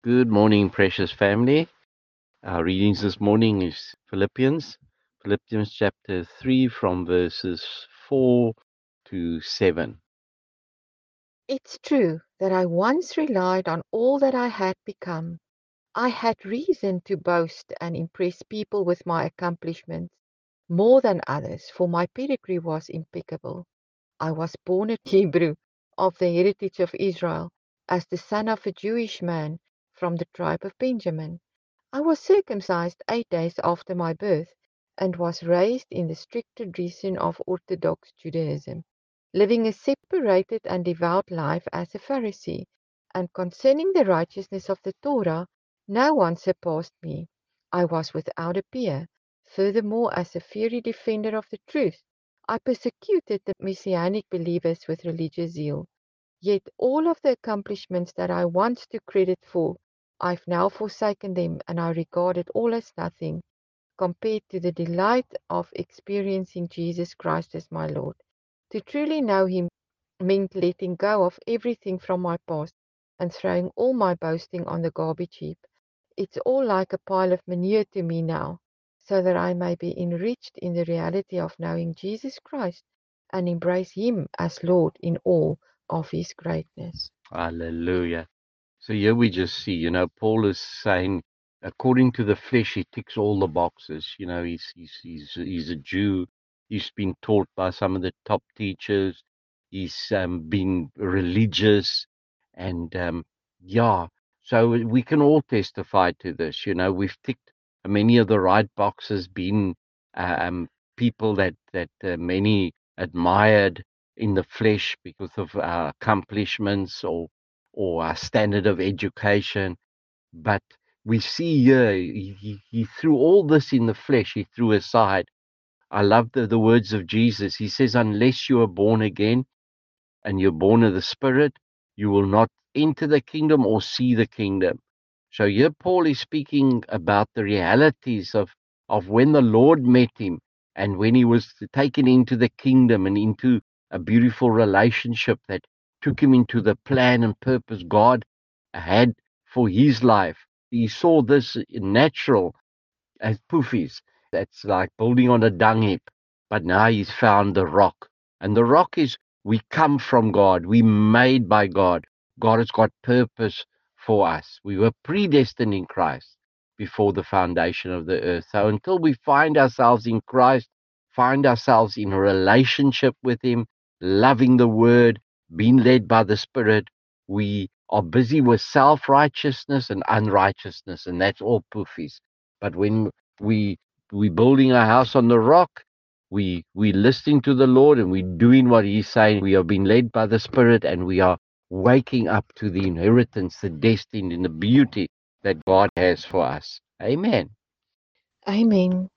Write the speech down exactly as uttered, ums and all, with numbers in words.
Good morning, precious family. Our readings this morning is Philippians, Philippians chapter three, from verses four to seven. It's true that I once relied on all that I had become. I had reason to boast and impress people with my accomplishments more than others, for my pedigree was impeccable. I was born a Hebrew of the heritage of Israel, as the son of a Jewish man from the tribe of Benjamin. I was circumcised eight days after my birth, and was raised in the strict tradition of Orthodox Judaism, living a separated and devout life as a Pharisee, and concerning the righteousness of the Torah, no one surpassed me. I was without a peer. Furthermore, as a fiery defender of the truth, I persecuted the Messianic believers with religious zeal. Yet all of the accomplishments that I once took credit for, I've now forsaken them, and I regard it all as nothing compared to the delight of experiencing Jesus Christ as my Lord. To truly know Him meant letting go of everything from my past and throwing all my boasting on the garbage heap. It's all like a pile of manure to me now, so that I may be enriched in the reality of knowing Jesus Christ and embrace Him as Lord in all of His greatness. Hallelujah. So here we just see, you know, Paul is saying, according to the flesh, he ticks all the boxes. You know, he's he's he's he's a Jew. He's been taught by some of the top teachers. He's um, been religious, and um, yeah. So we can all testify to this. You know, we've ticked many of the right boxes, been um, people that that uh, many admired in the flesh because of our accomplishments or or our standard of education. But we see here, he, he, he threw all this in the flesh, he threw aside. I love the, the words of Jesus. He says, unless you are born again and you're born of the Spirit, you will not enter the kingdom or see the kingdom. So here Paul is speaking about the realities of, of when the Lord met him and when he was taken into the kingdom and into a beautiful relationship that took him into the plan and purpose God had for his life. He saw this natural as poofies. That's like building on a dung heap. But now he's found the rock. And the rock is we come from God. We made by God. God has got purpose for us. We were predestined in Christ before the foundation of the earth. So until we find ourselves in Christ, find ourselves in a relationship with Him, loving the Word, being led by the Spirit, we are busy with self righteousness and unrighteousness, and that's all poofies. But when we we building our house on the rock, we we listening to the Lord and we doing what He's saying. We are being led by the Spirit and we are waking up to the inheritance, the destiny, and the beauty that God has for us. Amen. Amen.